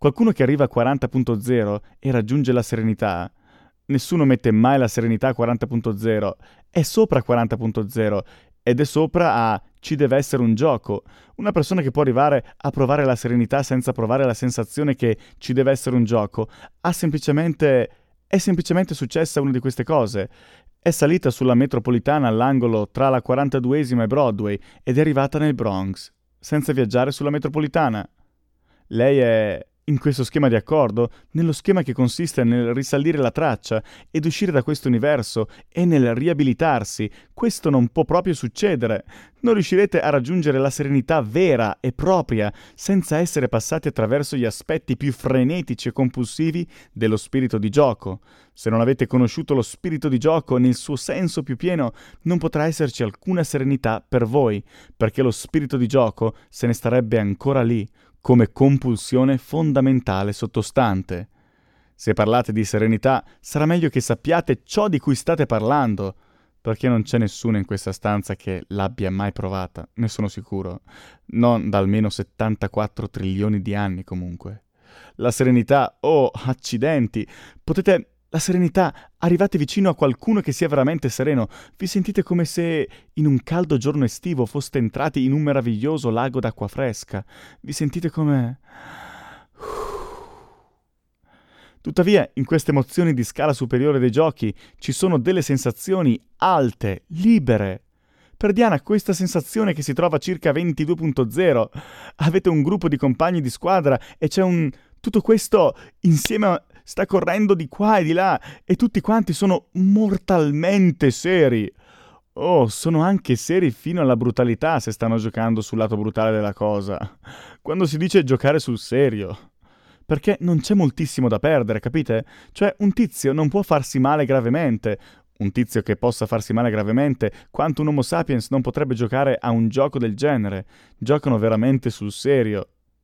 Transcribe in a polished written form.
Qualcuno che arriva a 40.0 e raggiunge la serenità, nessuno mette mai la serenità a 40.0, è sopra 40.0 ed è sopra a ci deve essere un gioco. Una persona che può arrivare a provare la serenità senza provare la sensazione che ci deve essere un gioco, è semplicemente successa una di queste cose. È salita sulla metropolitana all'angolo tra la 42esima e Broadway ed è arrivata nel Bronx, senza viaggiare sulla metropolitana. Lei è in questo schema di accordo, nello schema che consiste nel risalire la traccia ed uscire da questo universo e nel riabilitarsi. Questo non può proprio succedere. Non riuscirete a raggiungere la serenità vera e propria senza essere passati attraverso gli aspetti più frenetici e compulsivi dello spirito di gioco. Se non avete conosciuto lo spirito di gioco nel suo senso più pieno, non potrà esserci alcuna serenità per voi, perché lo spirito di gioco se ne starebbe ancora lì, come compulsione fondamentale sottostante. Se parlate di serenità, sarà meglio che sappiate ciò di cui state parlando, perché non c'è nessuno in questa stanza che l'abbia mai provata, ne sono sicuro. Non da almeno 74 trilioni di anni, comunque. La serenità, oh, accidenti! La serenità, arrivate vicino a qualcuno che sia veramente sereno, vi sentite come se in un caldo giorno estivo foste entrati in un meraviglioso lago d'acqua fresca. Vi sentite come... Tuttavia, in queste emozioni di scala superiore dei giochi ci sono delle sensazioni alte, libere. Per Diana questa sensazione che si trova circa a 22.0. Avete un gruppo di compagni di squadra e c'è un... Tutto questo insieme sta correndo di qua e di là e tutti quanti sono mortalmente seri. Oh, sono anche seri fino alla brutalità se stanno giocando sul lato brutale della cosa. Quando si dice giocare sul serio. Perché non c'è moltissimo da perdere, capite? Cioè, un tizio non può farsi male gravemente. Un tizio che possa farsi male gravemente, quanto un Homo sapiens non potrebbe giocare a un gioco del genere. Giocano veramente sul serio.